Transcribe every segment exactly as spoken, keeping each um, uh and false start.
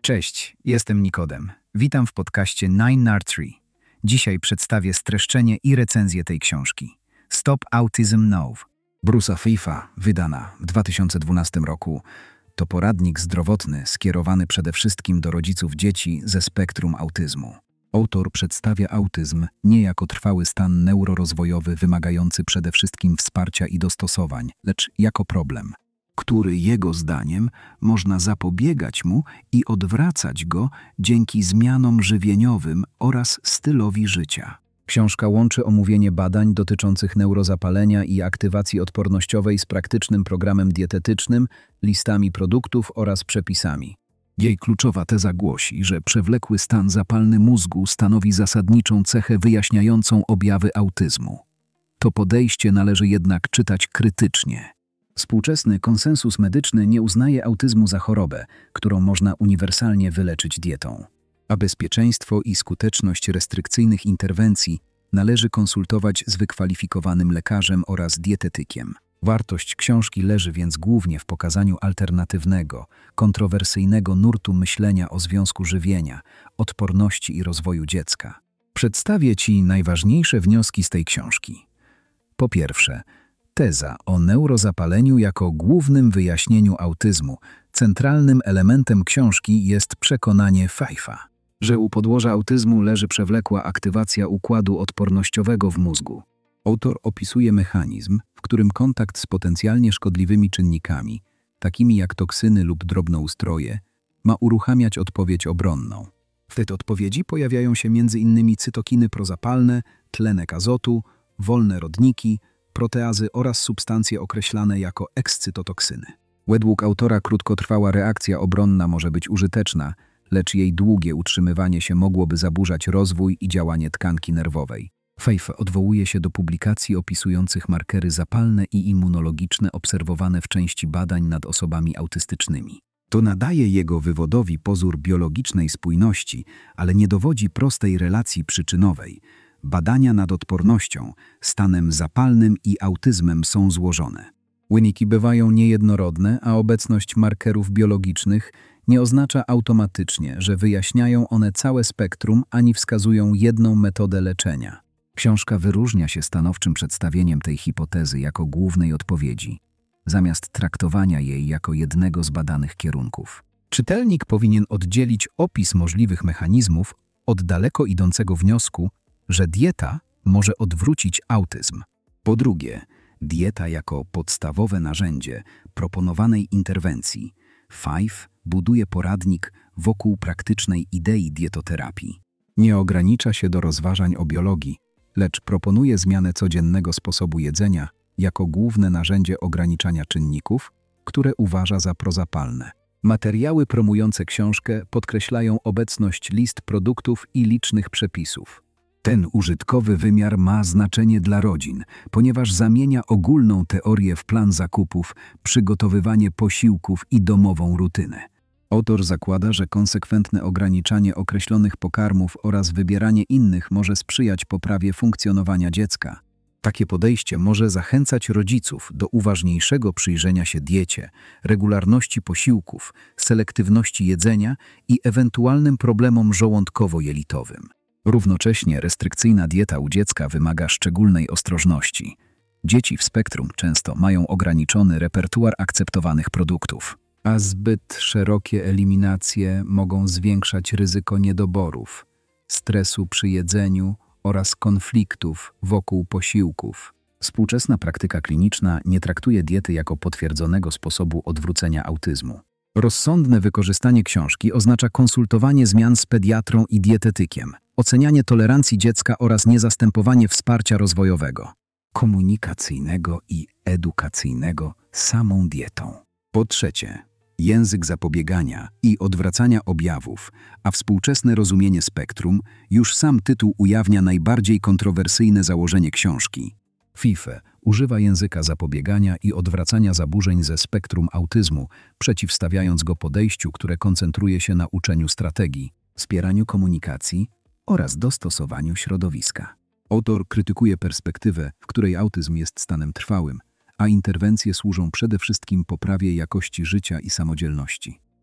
Cześć, jestem Nikodem. Witam w podcaście nine R trzy. Dzisiaj przedstawię streszczenie i recenzję tej książki. Stop Autism Now. Bruce'a Fiffa, wydana w dwa tysiące dwunastym roku. To poradnik zdrowotny skierowany przede wszystkim do rodziców dzieci ze spektrum autyzmu. Autor przedstawia autyzm nie jako trwały stan neurorozwojowy wymagający przede wszystkim wsparcia i dostosowań, lecz jako problem, który jego zdaniem można zapobiegać mu i odwracać go dzięki zmianom żywieniowym oraz stylowi życia. Książka łączy omówienie badań dotyczących neurozapalenia i aktywacji odpornościowej z praktycznym programem dietetycznym, listami produktów oraz przepisami. Jej kluczowa teza głosi, że przewlekły stan zapalny mózgu stanowi zasadniczą cechę wyjaśniającą objawy autyzmu. To podejście należy jednak czytać krytycznie. Współczesny konsensus medyczny nie uznaje autyzmu za chorobę, którą można uniwersalnie wyleczyć dietą. A bezpieczeństwo i skuteczność restrykcyjnych interwencji należy konsultować z wykwalifikowanym lekarzem oraz dietetykiem. Wartość książki leży więc głównie w pokazaniu alternatywnego, kontrowersyjnego nurtu myślenia o związku żywienia, odporności i rozwoju dziecka. Przedstawię Ci najważniejsze wnioski z tej książki. Po pierwsze, teza o neurozapaleniu jako głównym wyjaśnieniu autyzmu. Centralnym elementem książki jest przekonanie Fiffa, że u podłoża autyzmu leży przewlekła aktywacja układu odpornościowego w mózgu. Autor opisuje mechanizm, w którym kontakt z potencjalnie szkodliwymi czynnikami, takimi jak toksyny lub drobnoustroje, ma uruchamiać odpowiedź obronną. W tej odpowiedzi pojawiają się między innymi cytokiny prozapalne, tlenek azotu, wolne rodniki, proteazy oraz substancje określane jako ekscytotoksyny. Według autora krótkotrwała reakcja obronna może być użyteczna, lecz jej długie utrzymywanie się mogłoby zaburzać rozwój i działanie tkanki nerwowej. Fiff odwołuje się do publikacji opisujących markery zapalne i immunologiczne obserwowane w części badań nad osobami autystycznymi. To nadaje jego wywodowi pozór biologicznej spójności, ale nie dowodzi prostej relacji przyczynowej. Badania nad odpornością, stanem zapalnym i autyzmem są złożone. Wyniki bywają niejednorodne, a obecność markerów biologicznych nie oznacza automatycznie, że wyjaśniają one całe spektrum ani wskazują jedną metodę leczenia. Książka wyróżnia się stanowczym przedstawieniem tej hipotezy jako głównej odpowiedzi, zamiast traktowania jej jako jednego z badanych kierunków. Czytelnik powinien oddzielić opis możliwych mechanizmów od daleko idącego wniosku, że dieta może odwrócić autyzm. Po drugie, dieta jako podstawowe narzędzie proponowanej interwencji. Fiff buduje poradnik wokół praktycznej idei dietoterapii. Nie ogranicza się do rozważań o biologii, lecz proponuje zmianę codziennego sposobu jedzenia jako główne narzędzie ograniczania czynników, które uważa za prozapalne. Materiały promujące książkę podkreślają obecność list produktów i licznych przepisów. Ten użytkowy wymiar ma znaczenie dla rodzin, ponieważ zamienia ogólną teorię w plan zakupów, przygotowywanie posiłków i domową rutynę. Autor zakłada, że konsekwentne ograniczanie określonych pokarmów oraz wybieranie innych może sprzyjać poprawie funkcjonowania dziecka. Takie podejście może zachęcać rodziców do uważniejszego przyjrzenia się diecie, regularności posiłków, selektywności jedzenia i ewentualnym problemom żołądkowo-jelitowym. Równocześnie restrykcyjna dieta u dziecka wymaga szczególnej ostrożności. Dzieci w spektrum często mają ograniczony repertuar akceptowanych produktów, a zbyt szerokie eliminacje mogą zwiększać ryzyko niedoborów, stresu przy jedzeniu oraz konfliktów wokół posiłków. Współczesna praktyka kliniczna nie traktuje diety jako potwierdzonego sposobu odwrócenia autyzmu. Rozsądne wykorzystanie książki oznacza konsultowanie zmian z pediatrą i dietetykiem, ocenianie tolerancji dziecka oraz niezastępowanie wsparcia rozwojowego, komunikacyjnego i edukacyjnego samą dietą. Po trzecie, język zapobiegania i odwracania objawów, a współczesne rozumienie spektrum, już sam tytuł ujawnia najbardziej kontrowersyjne założenie książki. Fiff używa języka zapobiegania i odwracania zaburzeń ze spektrum autyzmu, przeciwstawiając go podejściu, które koncentruje się na uczeniu strategii, wspieraniu komunikacji oraz dostosowaniu środowiska. Autor krytykuje perspektywę, w której autyzm jest stanem trwałym, a interwencje służą przede wszystkim poprawie jakości życia i samodzielności.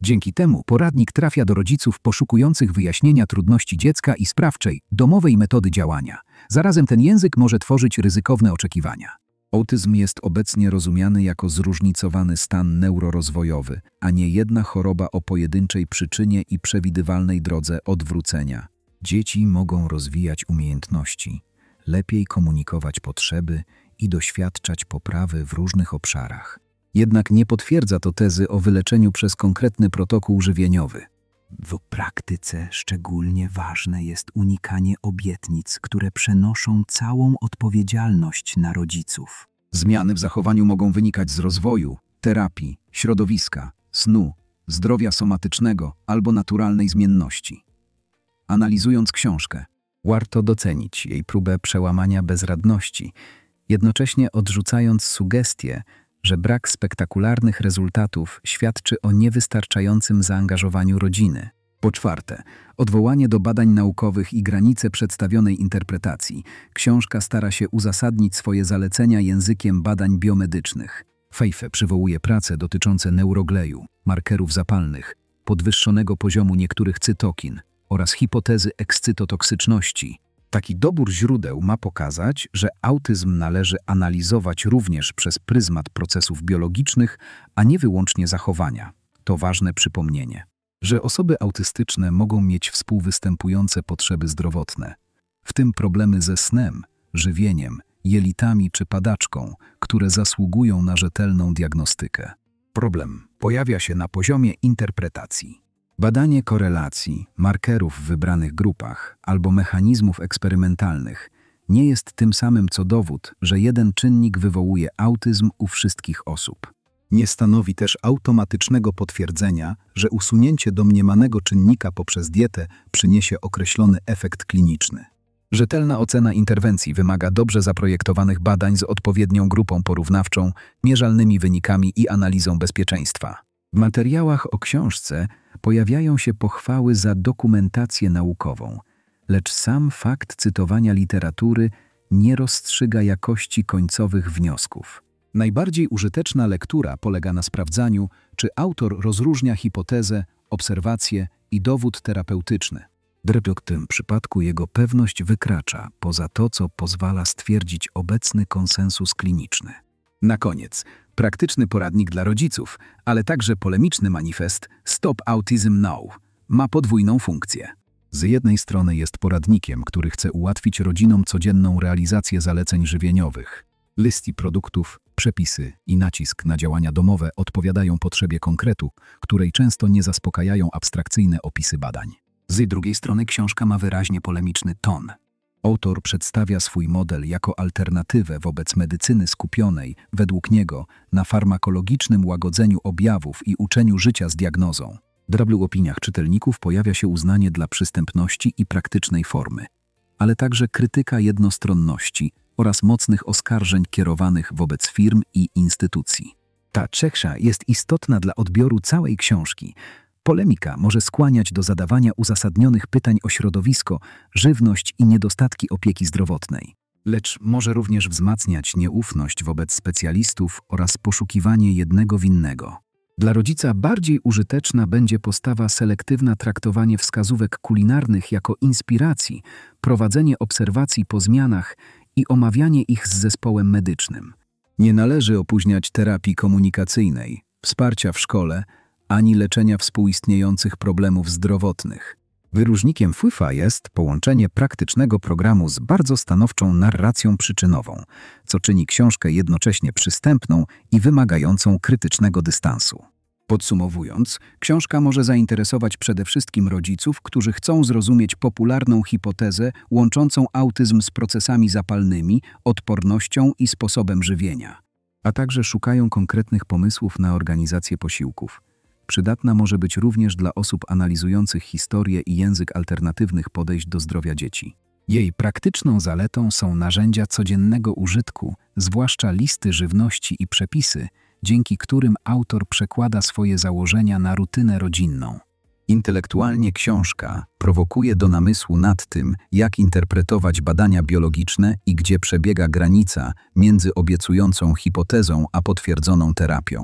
Dzięki temu poradnik trafia do rodziców poszukujących wyjaśnienia trudności dziecka i sprawczej, domowej metody działania. Zarazem ten język może tworzyć ryzykowne oczekiwania. Autyzm jest obecnie rozumiany jako zróżnicowany stan neurorozwojowy, a nie jedna choroba o pojedynczej przyczynie i przewidywalnej drodze odwrócenia. Dzieci mogą rozwijać umiejętności, lepiej komunikować potrzeby i doświadczać poprawy w różnych obszarach. Jednak nie potwierdza to tezy o wyleczeniu przez konkretny protokół żywieniowy. W praktyce szczególnie ważne jest unikanie obietnic, które przenoszą całą odpowiedzialność na rodziców. Zmiany w zachowaniu mogą wynikać z rozwoju, terapii, środowiska, snu, zdrowia somatycznego albo naturalnej zmienności. Analizując książkę, warto docenić jej próbę przełamania bezradności, jednocześnie odrzucając sugestie, że brak spektakularnych rezultatów świadczy o niewystarczającym zaangażowaniu rodziny. Po czwarte, odwołanie do badań naukowych i granice przedstawionej interpretacji. Książka stara się uzasadnić swoje zalecenia językiem badań biomedycznych. Feiffe przywołuje prace dotyczące neurogleju, markerów zapalnych, podwyższonego poziomu niektórych cytokin oraz hipotezy ekscytotoksyczności. Taki dobór źródeł ma pokazać, że autyzm należy analizować również przez pryzmat procesów biologicznych, a nie wyłącznie zachowania. To ważne przypomnienie, że osoby autystyczne mogą mieć współwystępujące potrzeby zdrowotne, w tym problemy ze snem, żywieniem, jelitami czy padaczką, które zasługują na rzetelną diagnostykę. Problem pojawia się na poziomie interpretacji. Badanie korelacji, markerów w wybranych grupach albo mechanizmów eksperymentalnych nie jest tym samym co dowód, że jeden czynnik wywołuje autyzm u wszystkich osób. Nie stanowi też automatycznego potwierdzenia, że usunięcie domniemanego czynnika poprzez dietę przyniesie określony efekt kliniczny. Rzetelna ocena interwencji wymaga dobrze zaprojektowanych badań z odpowiednią grupą porównawczą, mierzalnymi wynikami i analizą bezpieczeństwa. W materiałach o książce pojawiają się pochwały za dokumentację naukową, lecz sam fakt cytowania literatury nie rozstrzyga jakości końcowych wniosków. Najbardziej użyteczna lektura polega na sprawdzaniu, czy autor rozróżnia hipotezę, obserwację i dowód terapeutyczny. W tym przypadku jego pewność wykracza poza to, co pozwala stwierdzić obecny konsensus kliniczny. Na koniec, praktyczny poradnik dla rodziców, ale także polemiczny manifest Stop Autism Now ma podwójną funkcję. Z jednej strony jest poradnikiem, który chce ułatwić rodzinom codzienną realizację zaleceń żywieniowych. Listy produktów, przepisy i nacisk na działania domowe odpowiadają potrzebie konkretu, której często nie zaspokajają abstrakcyjne opisy badań. Z drugiej strony książka ma wyraźnie polemiczny ton. Autor przedstawia swój model jako alternatywę wobec medycyny skupionej, według niego, na farmakologicznym łagodzeniu objawów i uczeniu życia z diagnozą. W opiniach czytelników pojawia się uznanie dla przystępności i praktycznej formy, ale także krytyka jednostronności oraz mocnych oskarżeń kierowanych wobec firm i instytucji. Ta cecha jest istotna dla odbioru całej książki. Polemika może skłaniać do zadawania uzasadnionych pytań o środowisko, żywność i niedostatki opieki zdrowotnej. Lecz może również wzmacniać nieufność wobec specjalistów oraz poszukiwanie jednego winnego. Dla rodzica bardziej użyteczna będzie postawa selektywna, traktowanie wskazówek kulinarnych jako inspiracji, prowadzenie obserwacji po zmianach i omawianie ich z zespołem medycznym. Nie należy opóźniać terapii komunikacyjnej, wsparcia w szkole, ani leczenia współistniejących problemów zdrowotnych. Wyróżnikiem Feiffe jest połączenie praktycznego programu z bardzo stanowczą narracją przyczynową, co czyni książkę jednocześnie przystępną i wymagającą krytycznego dystansu. Podsumowując, książka może zainteresować przede wszystkim rodziców, którzy chcą zrozumieć popularną hipotezę łączącą autyzm z procesami zapalnymi, odpornością i sposobem żywienia, a także szukają konkretnych pomysłów na organizację posiłków. Przydatna może być również dla osób analizujących historię i język alternatywnych podejść do zdrowia dzieci. Jej praktyczną zaletą są narzędzia codziennego użytku, zwłaszcza listy żywności i przepisy, dzięki którym autor przekłada swoje założenia na rutynę rodzinną. Intelektualnie książka prowokuje do namysłu nad tym, jak interpretować badania biologiczne i gdzie przebiega granica między obiecującą hipotezą a potwierdzoną terapią.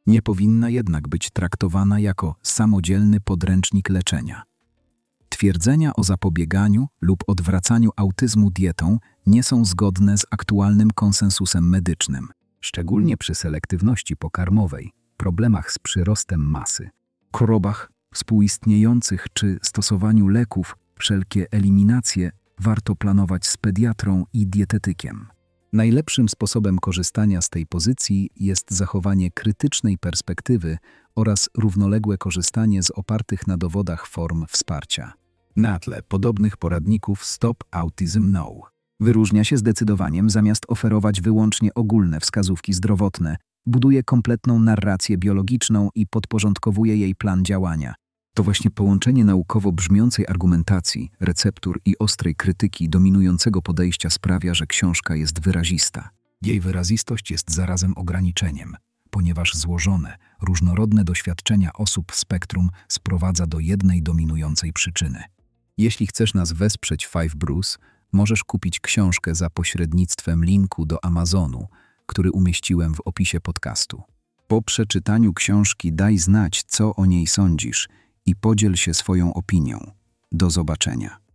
Nie powinna jednak być traktowana jako samodzielny podręcznik leczenia. Twierdzenia o zapobieganiu lub odwracaniu autyzmu dietą nie są zgodne z aktualnym konsensusem medycznym, szczególnie przy selektywności pokarmowej, problemach z przyrostem masy, chorobach współistniejących czy stosowaniu leków. Wszelkie eliminacje warto planować z pediatrą i dietetykiem. Najlepszym sposobem korzystania z tej pozycji jest zachowanie krytycznej perspektywy oraz równoległe korzystanie z opartych na dowodach form wsparcia. Na tle podobnych poradników Stop Autism Now wyróżnia się zdecydowaniem, zamiast oferować wyłącznie ogólne wskazówki zdrowotne, buduje kompletną narrację biologiczną i podporządkowuje jej plan działania. To właśnie połączenie naukowo brzmiącej argumentacji, receptur i ostrej krytyki dominującego podejścia sprawia, że książka jest wyrazista. Jej wyrazistość jest zarazem ograniczeniem, ponieważ złożone, różnorodne doświadczenia osób w spektrum sprowadza do jednej dominującej przyczyny. Jeśli chcesz nas wesprzeć Five Bruce, możesz kupić książkę za pośrednictwem linku do Amazonu, który umieściłem w opisie podcastu. Po przeczytaniu książki daj znać, co o niej sądzisz i podziel się swoją opinią. Do zobaczenia.